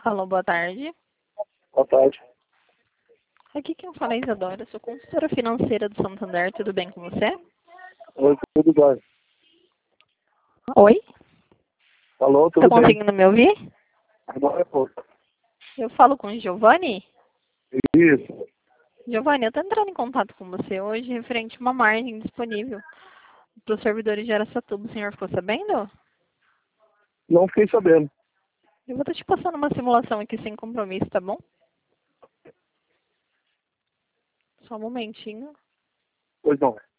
Alô, boa tarde. Boa tarde. Aqui quem fala é Isadora, sou consultora financeira do Santander, tudo bem com você? Oi, tudo bem? Oi? Alô, Tá tudo bem? conseguindo me ouvir? Agora é pouco. Eu falo com o Giovanni. Isso. Giovanni, eu tô entrando em contato com você hoje referente a uma margem disponível para os servidores de Araçatuba. O senhor ficou sabendo? Não fiquei sabendo. Eu vou estar te passando uma simulação aqui sem compromisso, tá bom? Só um momentinho. Pois não.